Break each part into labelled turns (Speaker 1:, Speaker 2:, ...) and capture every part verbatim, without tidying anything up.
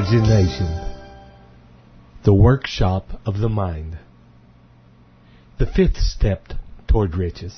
Speaker 1: Imagination, the workshop of the mind. The fifth step toward riches.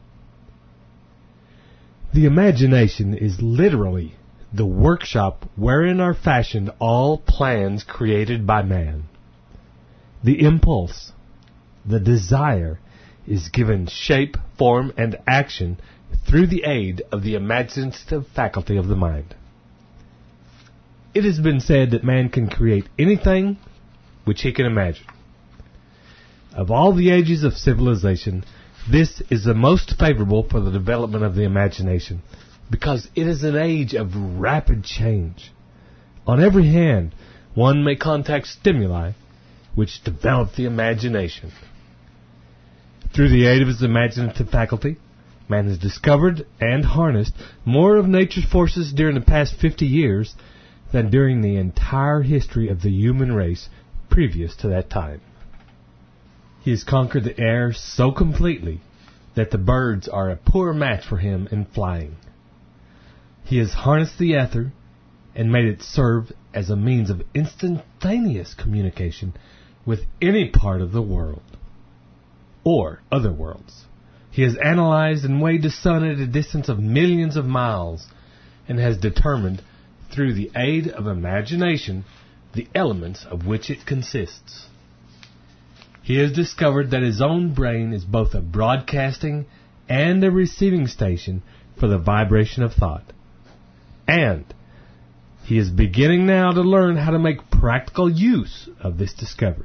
Speaker 1: The imagination is literally the workshop wherein are fashioned all plans created by man. The impulse, the desire, is given shape, form, and action through the aid of the imaginative faculty of the mind. It has been said that man can create anything which he can imagine. Of all the ages of civilization, this is the most favorable for the development of the imagination, because it is an age of rapid change. On every hand, one may contact stimuli which develop the imagination. Through the aid of his imaginative faculty, man has discovered and harnessed more of nature's forces during the past fifty years than during the entire history of the human race previous to that time. He has conquered the air so completely that the birds are a poor match for him in flying. He has harnessed the ether and made it serve as a means of instantaneous communication with any part of the world, or other worlds. He has analyzed and weighed the sun at a distance of millions of miles, and has determined, through the aid of imagination, the elements of which it consists. He has discovered that his own brain is both a broadcasting and a receiving station for the vibration of thought. And he is beginning now to learn how to make practical use of this discovery.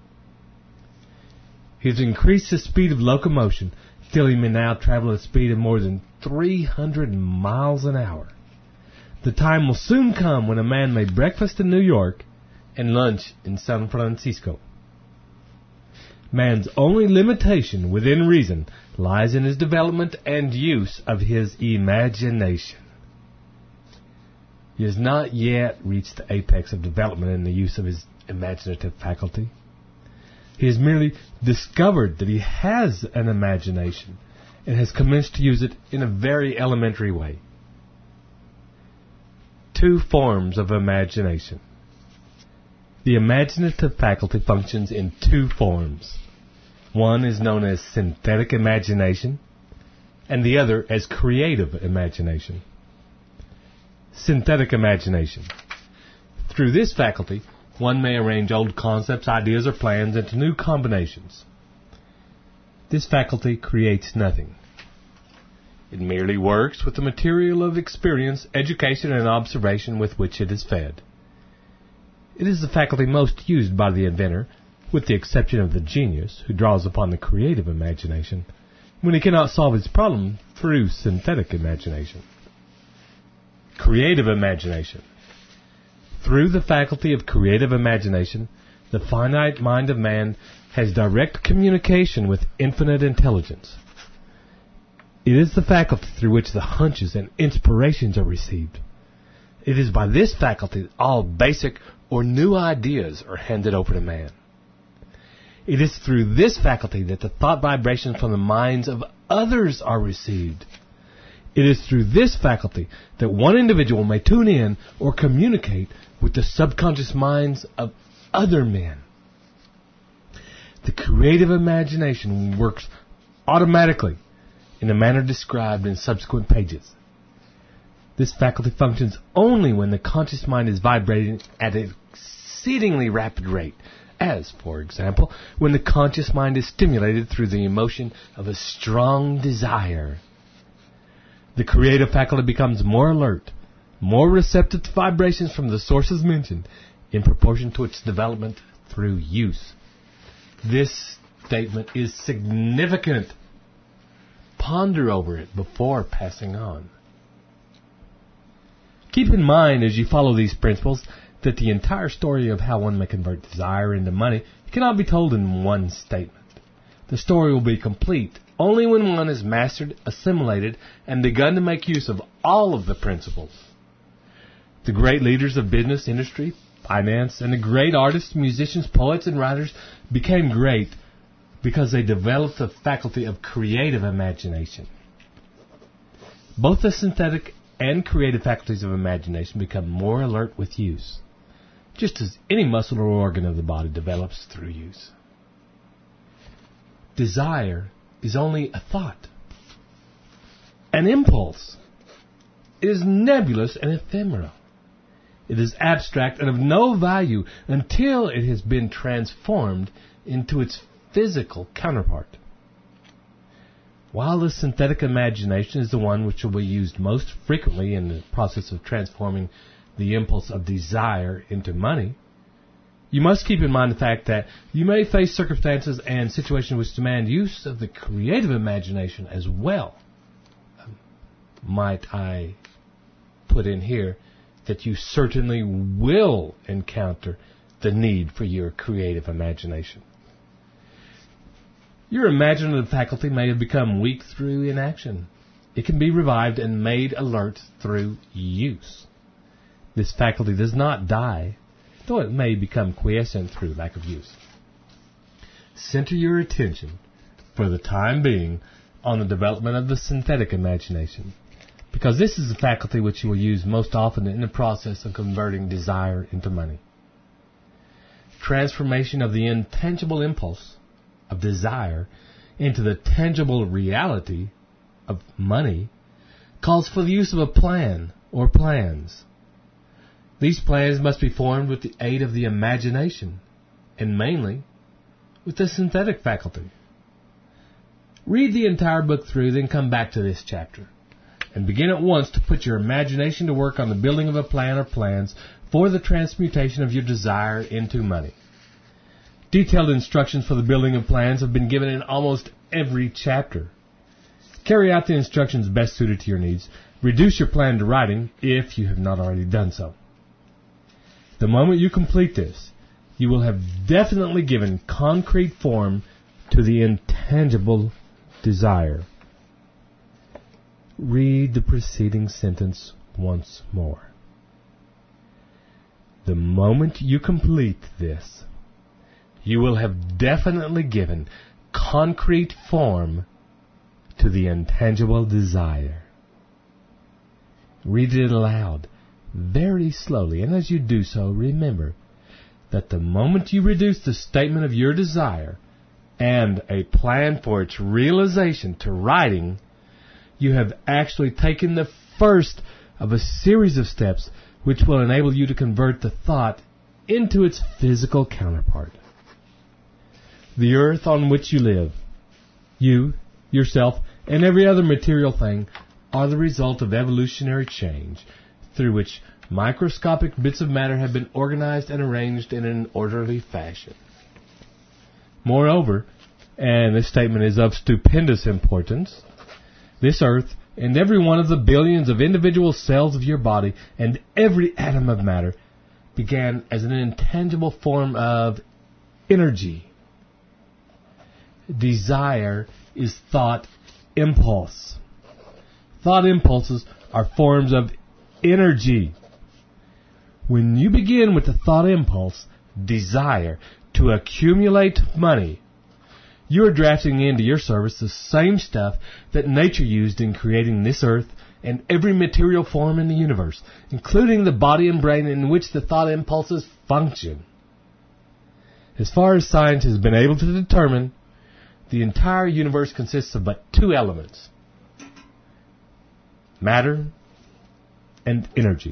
Speaker 1: He has increased the speed of locomotion till he may now travel at a speed of more than three hundred miles an hour. The time will soon come when a man may breakfast in New York and lunch in San Francisco. Man's only limitation within reason lies in his development and use of his imagination. He has not yet reached the apex of development in the use of his imaginative faculty. He has merely discovered that he has an imagination and has commenced to use it in a very elementary way. Two forms of imagination. The imaginative faculty functions in two forms. One is known as synthetic imagination, and the other as creative imagination. Synthetic imagination. Through this faculty, one may arrange old concepts, ideas, or plans into new combinations. This faculty creates nothing. It merely works with the material of experience, education, and observation with which it is fed. It is the faculty most used by the inventor, with the exception of the genius, who draws upon the creative imagination when he cannot solve his problem through synthetic imagination. Creative imagination. Through the faculty of creative imagination, the finite mind of man has direct communication with infinite intelligence. It is the faculty through which the hunches and inspirations are received. It is by this faculty that all basic or new ideas are handed over to man. It is through this faculty that the thought vibrations from the minds of others are received. It is through this faculty that one individual may tune in or communicate with the subconscious minds of other men. The creative imagination works automatically in the manner described in subsequent pages. This faculty functions only when the conscious mind is vibrating at an exceedingly rapid rate, as, for example, when the conscious mind is stimulated through the emotion of a strong desire. The creative faculty becomes more alert, more receptive to vibrations from the sources mentioned, in proportion to its development through use. This statement is significant. Ponder over it before passing on. Keep in mind as you follow these principles that the entire story of how one may convert desire into money cannot be told in one statement. The story will be complete only when one has mastered, assimilated, and begun to make use of all of the principles. The great leaders of business, industry, finance, and the great artists, musicians, poets, and writers became great because they developed the faculty of creative imagination. Both the synthetic and creative faculties of imagination become more alert with use. just as any muscle or organ of the body develops through use. Desire is only a thought, an impulse. It is nebulous and ephemeral. It is abstract and of no value until it has been transformed into its physical counterpart. While the synthetic imagination is the one which will be used most frequently in the process of transforming the impulse of desire into money, you must keep in mind the fact that you may face circumstances and situations which demand use of the creative imagination as well. Might I put in here that you certainly will encounter the need for your creative imagination. Your imaginative faculty may have become weak through inaction. It can be revived and made alert through use. This faculty does not die, though it may become quiescent through lack of use. Center your attention, for the time being, on the development of the synthetic imagination, because this is the faculty which you will use most often in the process of converting desire into money. Transformation of the intangible impulse of desire into the tangible reality of money calls for the use of a plan or plans. These plans must be formed with the aid of the imagination, and mainly with the synthetic faculty. Read the entire book through, then come back to this chapter, and begin at once to put your imagination to work on the building of a plan or plans for the transmutation of your desire into money. Detailed instructions for the building of plans have been given in almost every chapter. Carry out the instructions best suited to your needs. Reduce your plan to writing if you have not already done so. The moment you complete this, you will have definitely given concrete form to the intangible desire. Read the preceding sentence once more. The moment you complete this, you will have definitely given concrete form to the intangible desire. Read it aloud, very slowly, and as you do so, remember that the moment you reduce the statement of your desire and a plan for its realization to writing, you have actually taken the first of a series of steps which will enable you to convert the thought into its physical counterpart. The earth on which you live, you, yourself, and every other material thing are the result of evolutionary change through which microscopic bits of matter have been organized and arranged in an orderly fashion. Moreover, and this statement is of stupendous importance, this earth and every one of the billions of individual cells of your body and every atom of matter began as an intangible form of energy. Desire is thought impulse. Thought impulses are forms of energy. When you begin with the thought impulse, desire, to accumulate money, you are drafting into your service the same stuff that nature used in creating this earth and every material form in the universe, including the body and brain in which the thought impulses function. As far as science has been able to determine, the entire universe consists of but two elements: matter and energy.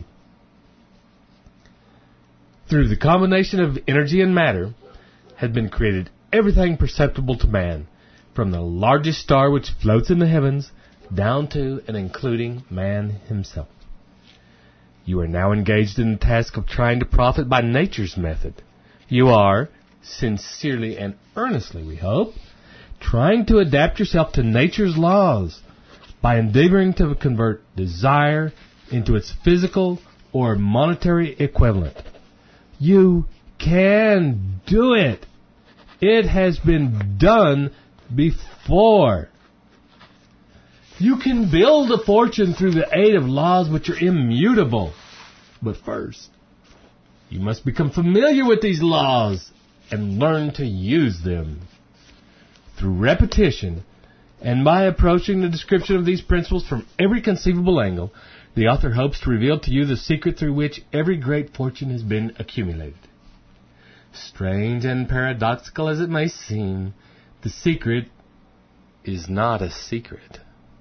Speaker 1: Through the combination of energy and matter has been created everything perceptible to man, from the largest star which floats in the heavens down to and including man himself. You are now engaged in the task of trying to profit by nature's method. You are, sincerely and earnestly we hope, trying to adapt yourself to nature's laws by endeavoring to convert desire into its physical or monetary equivalent. You can do it. It has been done before. You can build a fortune through the aid of laws which are immutable. But first, you must become familiar with these laws and learn to use them. Through repetition, and by approaching the description of these principles from every conceivable angle, The author hopes to reveal to you the secret through which every great fortune has been accumulated. Strange and paradoxical as it may seem, the secret is not a secret.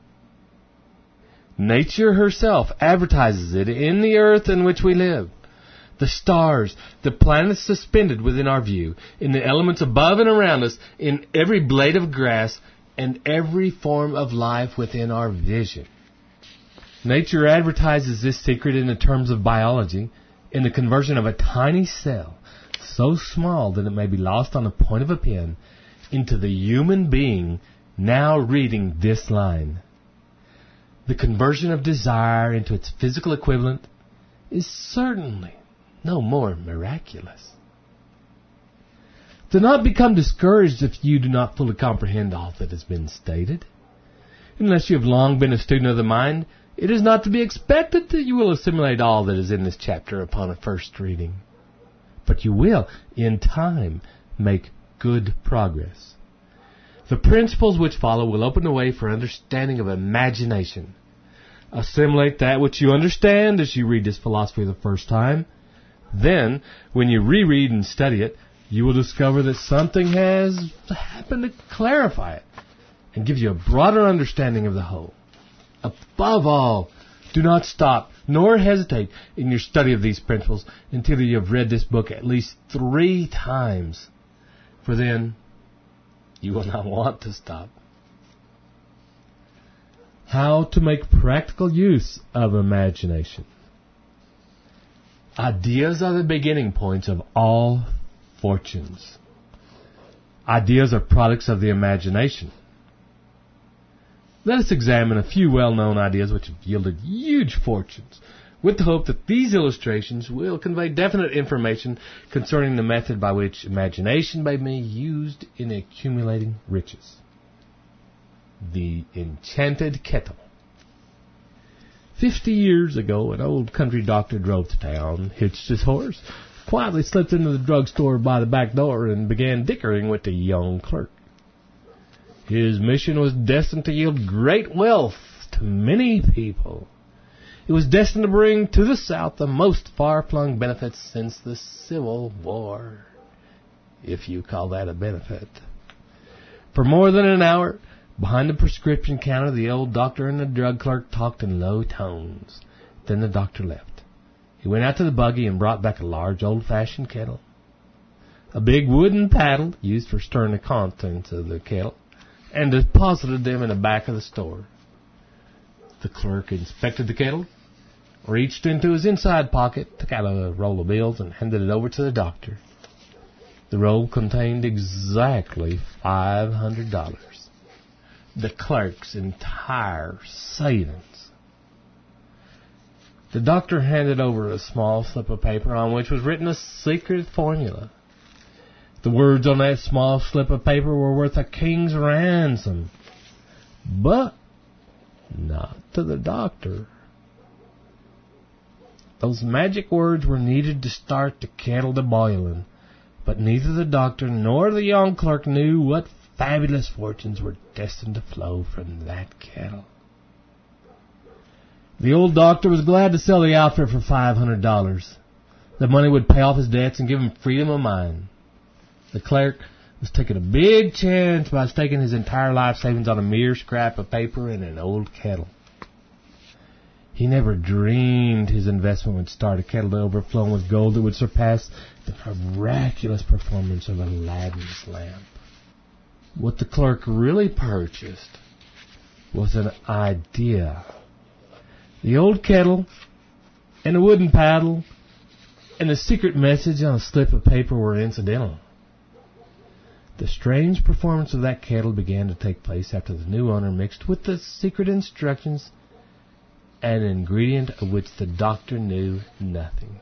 Speaker 1: Nature herself advertises it in the earth in which we live. The stars, the planets suspended within our view, in the elements above and around us, in every blade of grass, and every form of life within our vision. Nature advertises this secret in the terms of biology, in the conversion of a tiny cell, so small that it may be lost on the point of a pen, into the human being now reading this line. The conversion of desire into its physical equivalent is certainly no more miraculous. Do not become discouraged if you do not fully comprehend all that has been stated. Unless you have long been a student of the mind, it is not to be expected that you will assimilate all that is in this chapter upon a first reading. But you will, in time, make good progress. The principles which follow will open the way for understanding of imagination. Assimilate that which you understand as you read this philosophy the first time. Then, when you reread and study it, you will discover that something has happened to clarify it and give you a broader understanding of the whole. Above all, do not stop nor hesitate in your study of these principles until you have read this book at least three times, for then you will not want to stop. How to make practical use of imagination. Ideas are the beginning points of all fortunes. Ideas are products of the imagination. Let us examine a few well-known ideas which have yielded huge fortunes, with the hope that these illustrations will convey definite information concerning the method by which imagination may be used in accumulating riches. The enchanted kettle. Fifty years ago, an old country doctor drove to town, hitched his horse, quietly slipped into the drugstore by the back door, and began dickering with the young clerk. His mission was destined to yield great wealth to many people. It was destined to bring to the South the most far-flung benefits since the Civil War, if you call that a benefit. For more than an hour, behind the prescription counter, the old doctor and the drug clerk talked in low tones. Then the doctor left. He went out to the buggy and brought back a large old-fashioned kettle, a big wooden paddle used for stirring the contents of the kettle, and deposited them in the back of the store. The clerk inspected the kettle, reached into his inside pocket, took out a roll of bills, and handed it over to the doctor. The roll contained exactly five hundred dollars. The clerk's entire savings. The doctor handed over a small slip of paper on which was written a secret formula. The words on that small slip of paper were worth a king's ransom, but not to the doctor. Those magic words were needed to start the kettle to boiling, but neither the doctor nor the young clerk knew what fabulous fortunes were destined to flow from that kettle. The old doctor was glad to sell the outfit for five hundred dollars. The money would pay off his debts and give him freedom of mind. The clerk was taking a big chance by staking his entire life savings on a mere scrap of paper and an old kettle. He never dreamed his investment would start a kettle to overflowing with gold that would surpass the miraculous performance of Aladdin's lamp. What the clerk really purchased was an idea. The old kettle and the wooden paddle and the secret message on a slip of paper were incidental. The strange performance of that kettle began to take place after the new owner mixed with the secret instructions an ingredient of which the doctor knew nothing.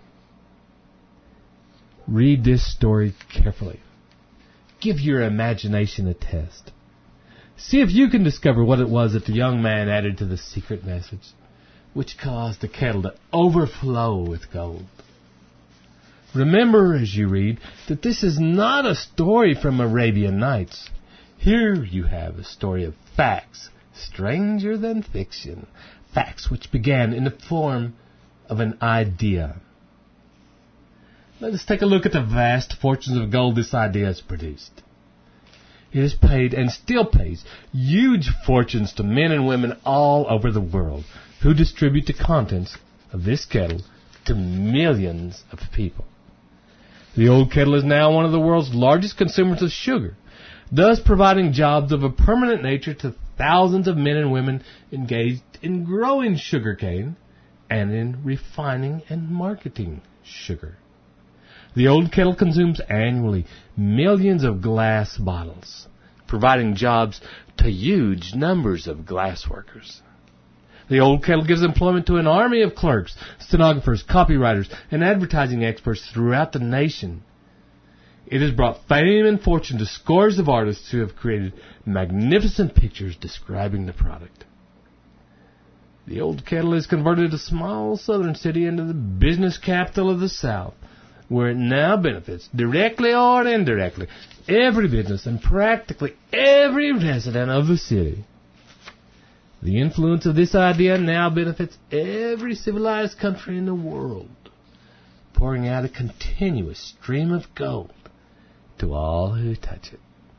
Speaker 1: Read this story carefully. Give your imagination a test. See if you can discover what it was that the young man added to the secret message, which caused the kettle to overflow with gold. Remember as you read that this is not a story from Arabian Nights. Here you have a story of facts, stranger than fiction, facts which began in the form of an idea. Let us take a look at the vast fortunes of gold this idea has produced. It has paid, and still pays, huge fortunes to men and women all over the world who distribute the contents of this kettle to millions of people. The old kettle is now one of the world's largest consumers of sugar, thus providing jobs of a permanent nature to thousands of men and women engaged in growing sugarcane and in refining and marketing sugar. The old kettle consumes annually millions of glass bottles, providing jobs to huge numbers of glass workers. The old kettle gives employment to an army of clerks, stenographers, copywriters, and advertising experts throughout the nation. It has brought fame and fortune to scores of artists who have created magnificent pictures describing the product. The old kettle has converted a small southern city into the business capital of the South, where it now benefits, directly or indirectly, every business and practically every resident of the city. The influence of this idea now benefits every civilized country in the world, pouring out a continuous stream of gold to all who touch it.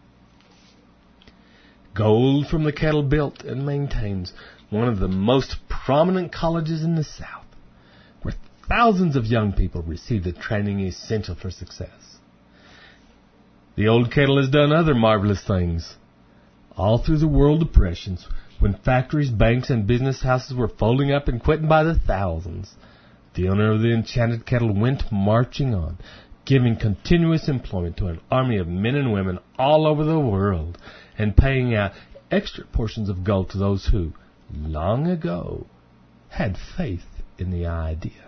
Speaker 1: Gold from the kettle built and maintains one of the most prominent colleges in the South, where thousands of young people receive the training essential for success. The old kettle has done other marvelous things. All through the World Depressions, when factories, banks, and business houses were folding up and quitting by the thousands, the owner of the enchanted kettle went marching on, giving continuous employment to an army of men and women all over the world, and paying out extra portions of gold to those who, long ago, had faith in the idea.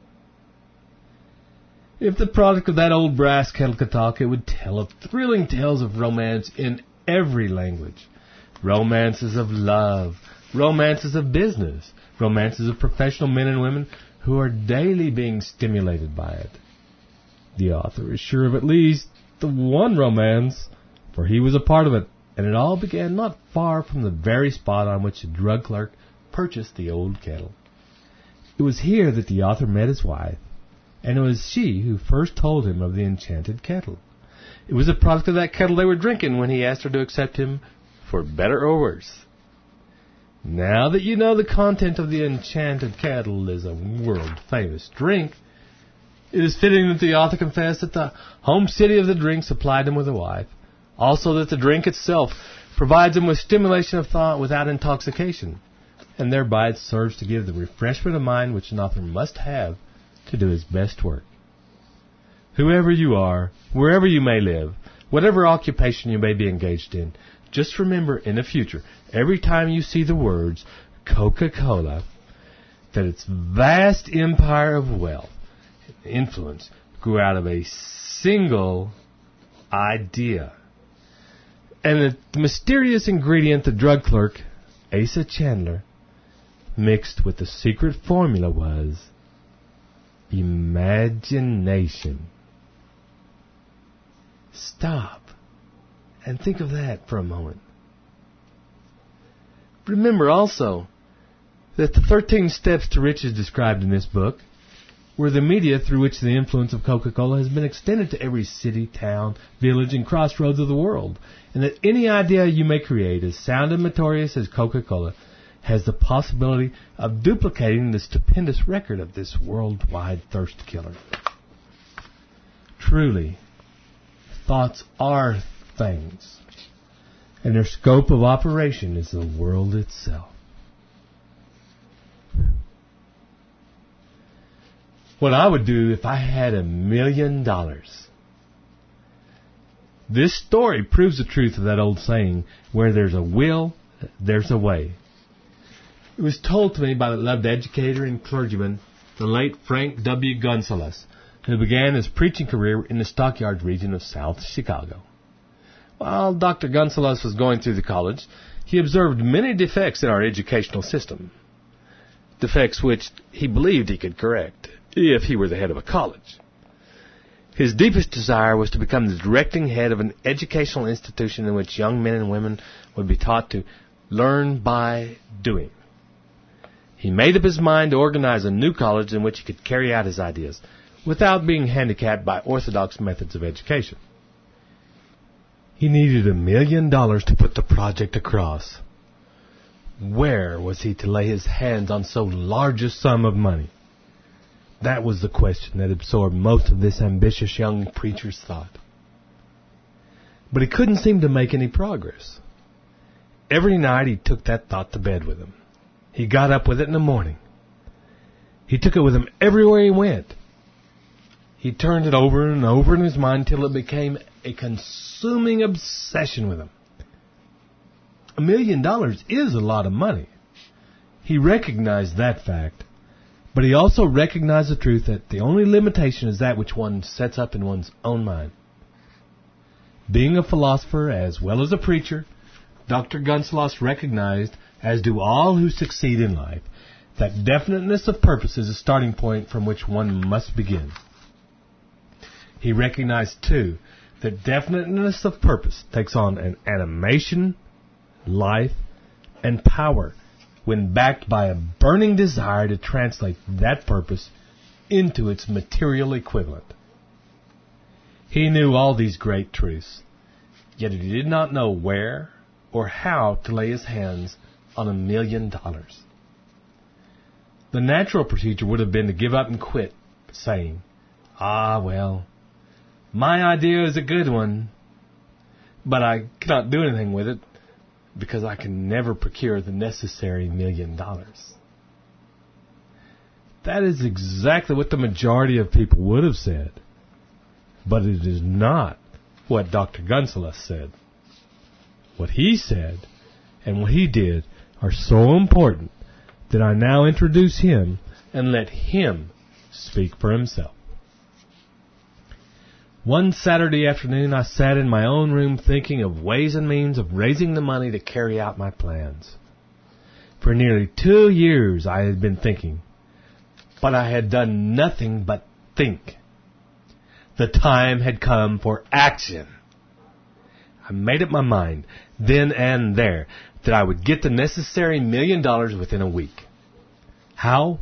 Speaker 1: If the product of that old brass kettle could talk, it would tell of thrilling tales of romance in every language. Romances of love, romances of business, romances of professional men and women who are daily being stimulated by it. The author is sure of at least the one romance, for he was a part of it, and it all began not far from the very spot on which the drug clerk purchased the old kettle. It was here that the author met his wife, and it was she who first told him of the enchanted kettle. It was a product of that kettle they were drinking when he asked her to accept him for better or worse. Now that you know the content of the enchanted kettle is a world-famous drink, it is fitting that the author confess that the home city of the drink supplied him with a wife. Also that the drink itself provides him with stimulation of thought without intoxication, and thereby it serves to give the refreshment of mind which an author must have to do his best work. Whoever you are, wherever you may live, whatever occupation you may be engaged in, just remember in the future, every time you see the words Coca-Cola, that its vast empire of wealth and influence grew out of a single idea. And the mysterious ingredient the drug clerk, Asa Chandler, mixed with the secret formula was imagination. Stop and think of that for a moment. Remember also that the thirteen steps to riches described in this book were the media through which the influence of Coca-Cola has been extended to every city, town, village, and crossroads of the world, and that any idea you may create as sound and notorious as Coca-Cola has the possibility of duplicating the stupendous record of this worldwide thirst killer. Truly, thoughts are things, and their scope of operation is the world itself. What I would do if I had a million dollars. This story proves the truth of that old saying, where there's a will, there's a way. It was told to me by the loved educator and clergyman, the late Frank W. Gunsalas, who began his preaching career in the Stockyards region of South Chicago. While Doctor Gunsalas was going through the college, he observed many defects in our educational system. Defects which he believed he could correct, if he were the head of a college. His deepest desire was to become the directing head of an educational institution in which young men and women would be taught to learn by doing. He made up his mind to organize a new college in which he could carry out his ideas without being handicapped by orthodox methods of education. He needed a million dollars to put the project across. Where was he to lay his hands on so large a sum of money? That was the question that absorbed most of this ambitious young preacher's thought. But he couldn't seem to make any progress. Every night he took that thought to bed with him. He got up with it in the morning. He took it with him everywhere he went. He turned it over and over in his mind till it became a consuming obsession with him. A million dollars is a lot of money. He recognized that fact, but he also recognized the truth that the only limitation is that which one sets up in one's own mind. Being a philosopher as well as a preacher, Doctor Guncelos recognized, as do all who succeed in life, that definiteness of purpose is a starting point from which one must begin. He recognized, too, that definiteness of purpose takes on an animation, life, and power when backed by a burning desire to translate that purpose into its material equivalent. He knew all these great truths, yet he did not know where or how to lay his hands on a million dollars. The natural procedure would have been to give up and quit, saying, "Ah, well, my idea is a good one, but I cannot do anything with it because I can never procure the necessary million dollars." That is exactly what the majority of people would have said, but it is not what Doctor Guncelos said. What he said and what he did are so important that I now introduce him and let him speak for himself. One Saturday afternoon, I sat in my own room thinking of ways and means of raising the money to carry out my plans. For nearly two years I had been thinking, but I had done nothing but think. The time had come for action. I made up my mind, then and there, that I would get the necessary million dollars within a week. How?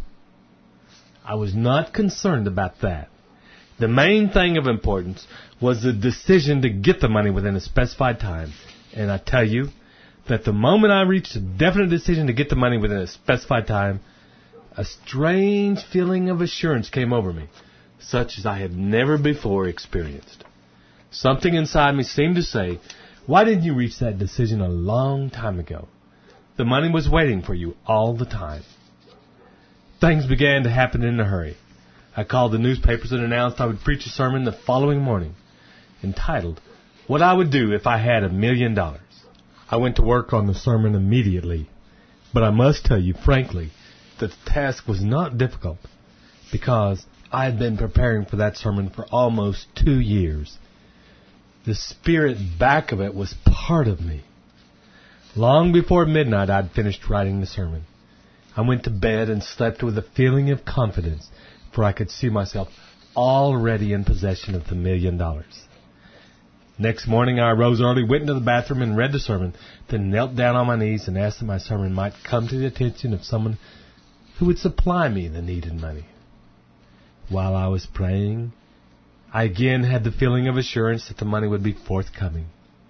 Speaker 1: I was not concerned about that. The main thing of importance was the decision to get the money within a specified time. And I tell you that the moment I reached a definite decision to get the money within a specified time, a strange feeling of assurance came over me, such as I had never before experienced. Something inside me seemed to say, "Why didn't you reach that decision a long time ago? The money was waiting for you all the time." Things began to happen in a hurry. I called the newspapers and announced I would preach a sermon the following morning, entitled, "What I Would Do If I Had a Million Dollars." I went to work on the sermon immediately, but I must tell you frankly that the task was not difficult, because I had been preparing for that sermon for almost two years. The spirit back of it was part of me. Long before midnight, I'd finished writing the sermon. I went to bed and slept with a feeling of confidence, for I could see myself already in possession of the million dollars. Next morning, I arose early, went into the bathroom, and read the sermon, then knelt down on my knees and asked that my sermon might come to the attention of someone who would supply me the needed money. While I was praying, I again had the feeling of assurance that the money would be forthcoming.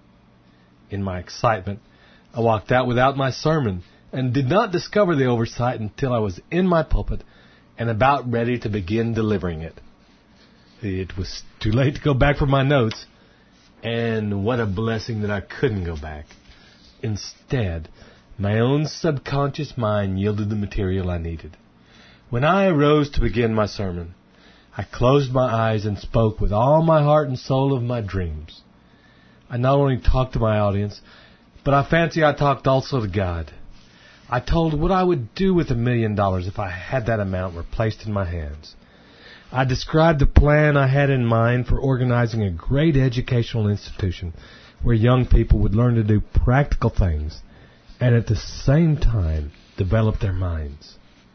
Speaker 1: In my excitement, I walked out without my sermon and did not discover the oversight until I was in my pulpit and about ready to begin delivering it. It was too late to go back for my notes, and what a blessing that I couldn't go back. Instead, my own subconscious mind yielded the material I needed. When I arose to begin my sermon, I closed my eyes and spoke with all my heart and soul of my dreams. I not only talked to my audience, but I fancy I talked also to God. I told what I would do with a million dollars if I had that amount were placed in my hands. I described the plan I had in mind for organizing a great educational institution where young people would learn to do practical things and at the same time develop their minds.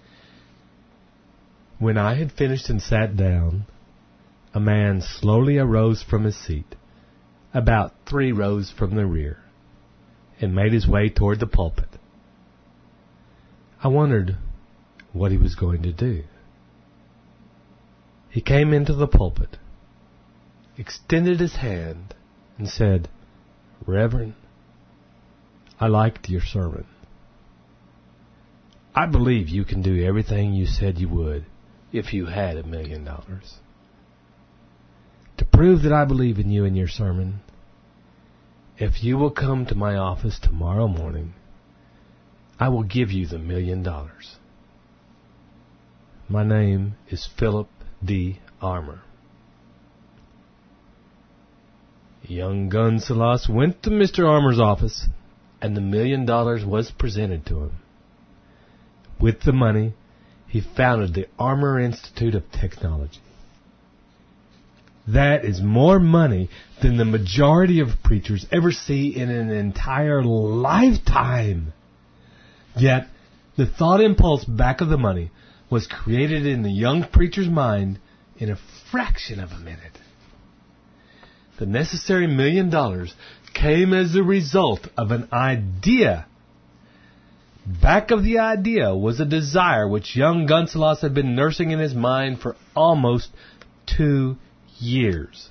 Speaker 1: When I had finished and sat down, a man slowly arose from his seat, about three rows from the rear, and made his way toward the pulpit. I wondered what he was going to do. He came into the pulpit, extended his hand, and said, "Reverend, I liked your sermon. I believe you can do everything you said you would if you had a million dollars. To prove that I believe in you and your sermon, if you will come to my office tomorrow morning, I will give you the million dollars. My name is Philip D. Armour." Young Gunsalas went to Mister Armour's office, and the million dollars was presented to him. With the money, he founded the Armour Institute of Technology. That is more money than the majority of preachers ever see in an entire lifetime. Yet, the thought impulse back of the money was created in the young preacher's mind in a fraction of a minute. The necessary million dollars came as a result of an idea. Back of the idea was a desire which young Gunsalas had been nursing in his mind for almost two years.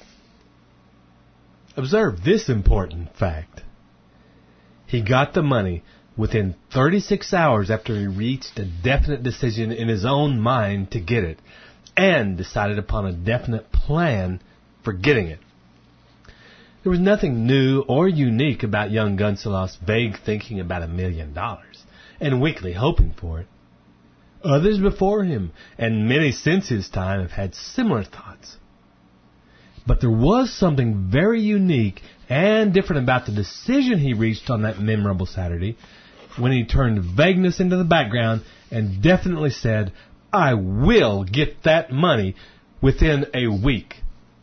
Speaker 1: Observe this important fact. He got the money within thirty-six hours after he reached a definite decision in his own mind to get it, and decided upon a definite plan for getting it. There was nothing new or unique about young Gunsalas' vague thinking about a million dollars, and weakly hoping for it. Others before him, and many since his time, have had similar thoughts. But there was something very unique and different about the decision he reached on that memorable Saturday, when he turned vagueness into the background and definitely said, "I will get that money within a week."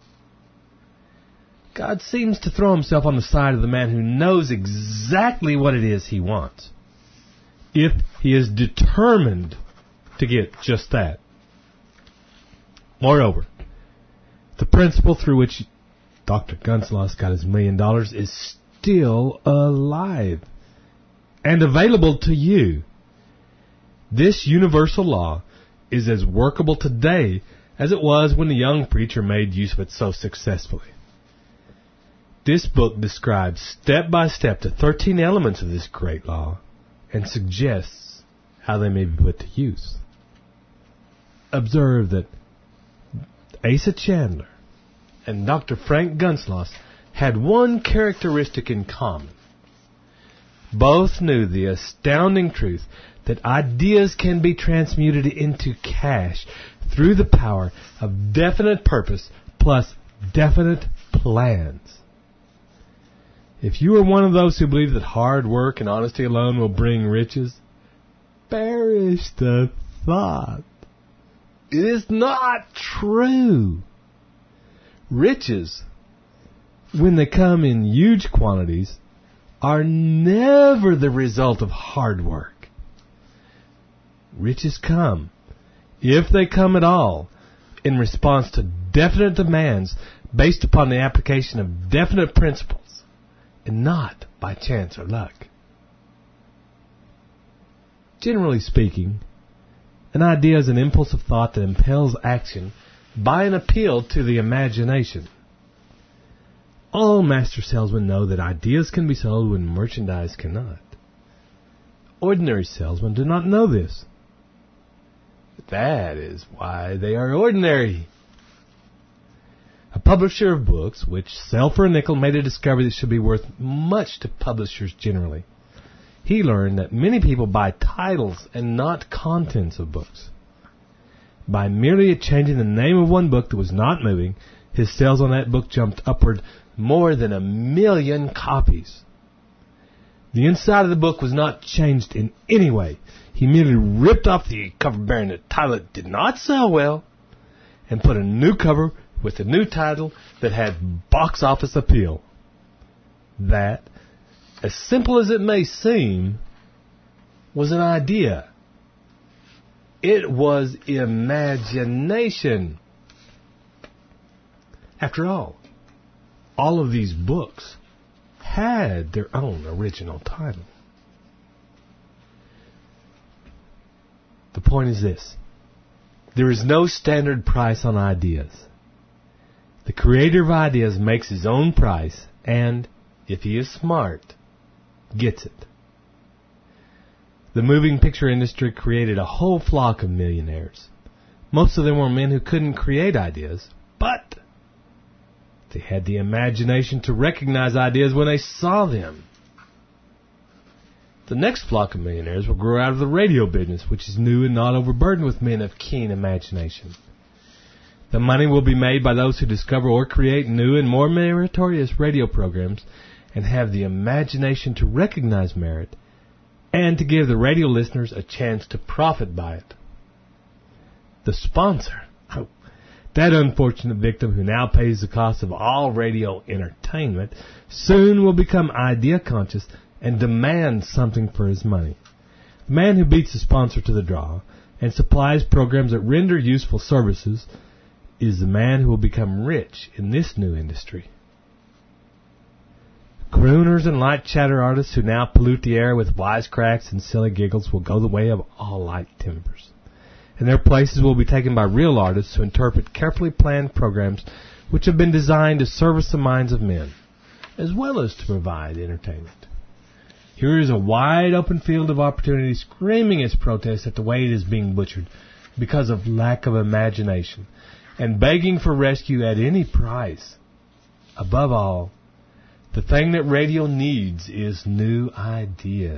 Speaker 1: God seems to throw himself on the side of the man who knows exactly what it is he wants, if he is determined to get just that. Moreover, the principle through which Doctor Gunsalas got his million dollars is still alive and available to you. This universal law is as workable today as it was when the young preacher made use of it so successfully. This book describes step by step the thirteen elements of this great law and suggests how they may be put to use. Observe that Asa Chandler and Doctor Frank Gunsalas had one characteristic in common. Both knew the astounding truth that ideas can be transmuted into cash through the power of definite purpose plus definite plans. If you are one of those who believe that hard work and honesty alone will bring riches, perish the thought. It is not true. Riches, when they come in huge quantities, are never the result of hard work. Riches come, if they come at all, in response to definite demands based upon the application of definite principles, and not by chance or luck. Generally speaking, an idea is an impulse of thought that impels action by an appeal to the imagination. All master salesmen know that ideas can be sold when merchandise cannot. Ordinary salesmen do not know this. That is why they are ordinary. A publisher of books which sell for a nickel made a discovery that should be worth much to publishers generally. He learned that many people buy titles and not contents of books. By merely changing the name of one book that was not moving, his sales on that book jumped upward more than a million copies. The inside of the book was not changed in any way. He merely ripped off the cover bearing the title that did not sell well and put a new cover with a new title that had box office appeal. That, as simple as it may seem, was an idea. It was imagination. After all, all of these books had their own original title. The point is this. There is no standard price on ideas. The creator of ideas makes his own price and, if he is smart, gets it. The moving picture industry created a whole flock of millionaires. Most of them were men who couldn't create ideas, but they had the imagination to recognize ideas when they saw them. The next flock of millionaires will grow out of the radio business, which is new and not overburdened with men of keen imagination. The money will be made by those who discover or create new and more meritorious radio programs and have the imagination to recognize merit and to give the radio listeners a chance to profit by it. The sponsor, oh, that unfortunate victim who now pays the cost of all radio entertainment, soon will become idea conscious and demand something for his money. The man who beats the sponsor to the draw and supplies programs that render useful services is the man who will become rich in this new industry. Crooners and light chatter artists who now pollute the air with wisecracks and silly giggles will go the way of all light timbers, and their places will be taken by real artists who interpret carefully planned programs which have been designed to service the minds of men, as well as to provide entertainment. Here is a wide open field of opportunity screaming its protest at the way it is being butchered because of lack of imagination, and begging for rescue at any price. Above all, the thing that radio needs is new ideas.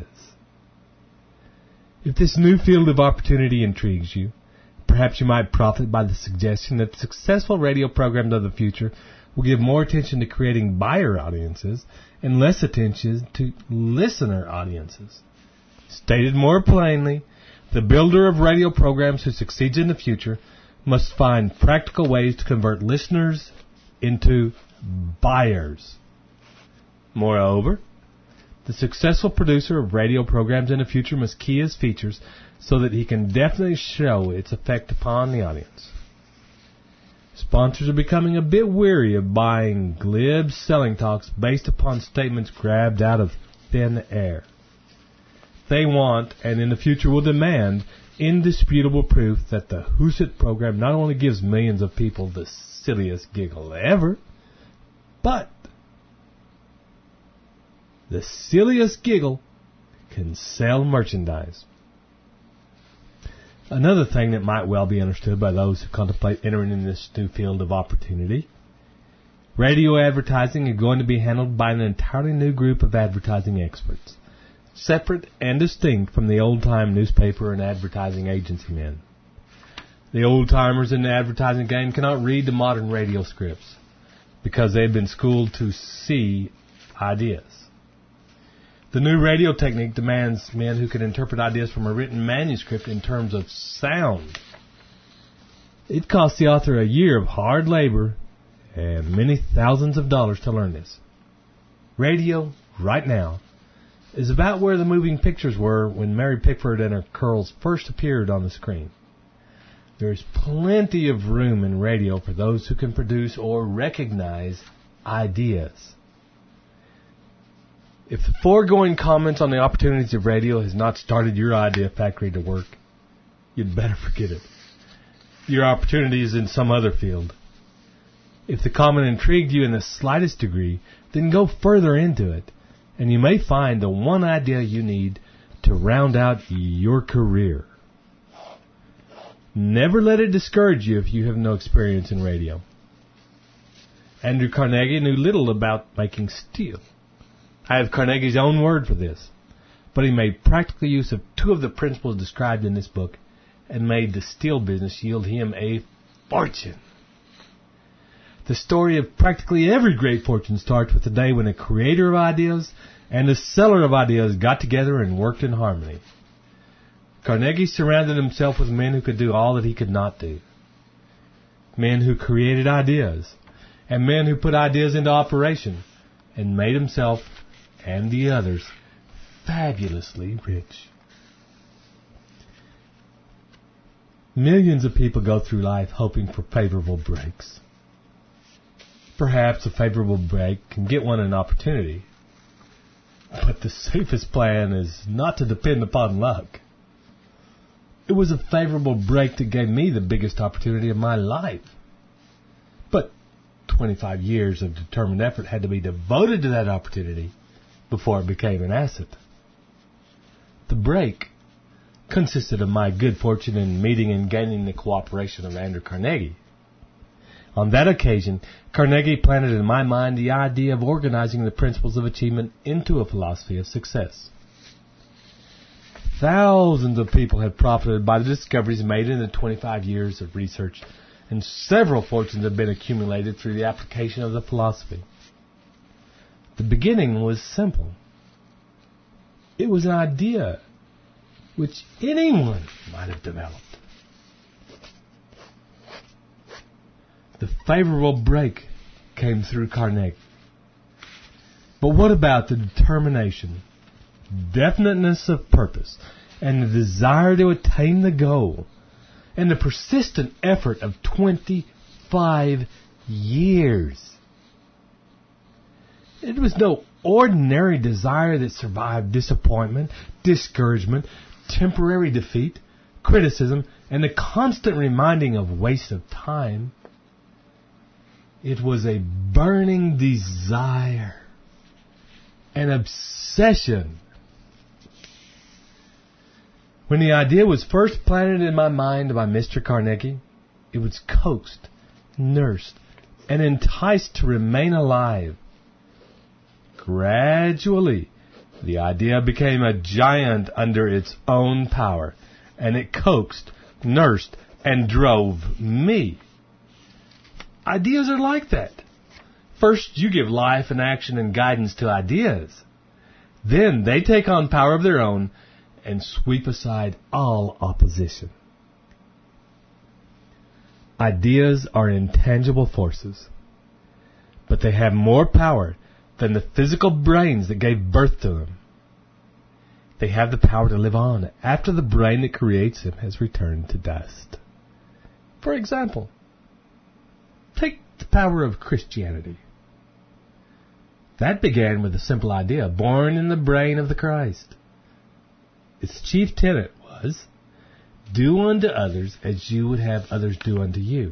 Speaker 1: If this new field of opportunity intrigues you, perhaps you might profit by the suggestion that successful radio programs of the future will give more attention to creating buyer audiences and less attention to listener audiences. Stated more plainly, the builder of radio programs who succeeds in the future must find practical ways to convert listeners into buyers. Moreover, the successful producer of radio programs in the future must key his features so that he can definitely show its effect upon the audience. Sponsors are becoming a bit weary of buying glib selling talks based upon statements grabbed out of thin air. They want, and in the future will demand, indisputable proof that the Who's It program not only gives millions of people the silliest giggle ever, but the silliest giggle can sell merchandise. Another thing that might well be understood by those who contemplate entering in this new field of opportunity: radio advertising is going to be handled by an entirely new group of advertising experts, separate and distinct from the old-time newspaper and advertising agency men. The old-timers in the advertising game cannot read the modern radio scripts because they have been schooled to see ideas. The new radio technique demands men who can interpret ideas from a written manuscript in terms of sound. It costs the author a year of hard labor and many thousands of dollars to learn this. Radio, right now, is about where the moving pictures were when Mary Pickford and her curls first appeared on the screen. There is plenty of room in radio for those who can produce or recognize ideas. If the foregoing comments on the opportunities of radio has not started your idea factory to work, you'd better forget it. Your opportunity is in some other field. If the comment intrigued you in the slightest degree, then go further into it, and you may find the one idea you need to round out your career. Never let it discourage you if you have no experience in radio. Andrew Carnegie knew little about making steel. I have Carnegie's own word for this, but he made practical use of two of the principles described in this book and made the steel business yield him a fortune. The story of practically every great fortune starts with the day when a creator of ideas and a seller of ideas got together and worked in harmony. Carnegie surrounded himself with men who could do all that he could not do. Men who created ideas, and men who put ideas into operation, and made himself and the others fabulously rich. Millions of people go through life hoping for favorable breaks. Perhaps a favorable break can get one an opportunity, but the safest plan is not to depend upon luck. It was a favorable break that gave me the biggest opportunity of my life. But twenty-five years of determined effort had to be devoted to that opportunity before it became an asset. The break consisted of my good fortune in meeting and gaining the cooperation of Andrew Carnegie. On that occasion, Carnegie planted in my mind the idea of organizing the principles of achievement into a philosophy of success. Thousands of people have profited by the discoveries made in the twenty-five years of research, and several fortunes have been accumulated through the application of the philosophy. The beginning was simple. It was an idea which anyone might have developed. The favorable break came through Carnegie. But what about the determination, definiteness of purpose, and the desire to attain the goal, and the persistent effort of twenty-five years? It was no ordinary desire that survived disappointment, discouragement, temporary defeat, criticism, and the constant reminding of waste of time. It was a burning desire, an obsession. When the idea was first planted in my mind by Mister Carnegie, it was coaxed, nursed, and enticed to remain alive. Gradually, the idea became a giant under its own power, and it coaxed, nursed, and drove me. Ideas are like that. First, you give life and action and guidance to ideas. Then they take on power of their own and sweep aside all opposition. Ideas are intangible forces, but they have more power than the physical brains that gave birth to them. They have the power to live on after the brain that creates them has returned to dust. For example, take the power of Christianity. That began with a simple idea born in the brain of the Christ. Its chief tenet was, do unto others as you would have others do unto you.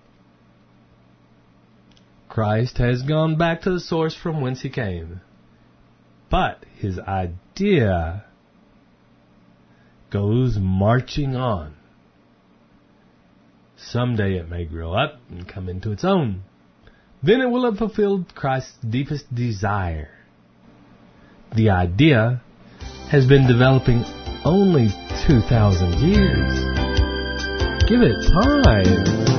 Speaker 1: Christ has gone back to the source from whence he came. But his idea goes marching on. Someday it may grow up and come into its own. Then it will have fulfilled Christ's deepest desire. The idea has been developing only two thousand years. Give it time.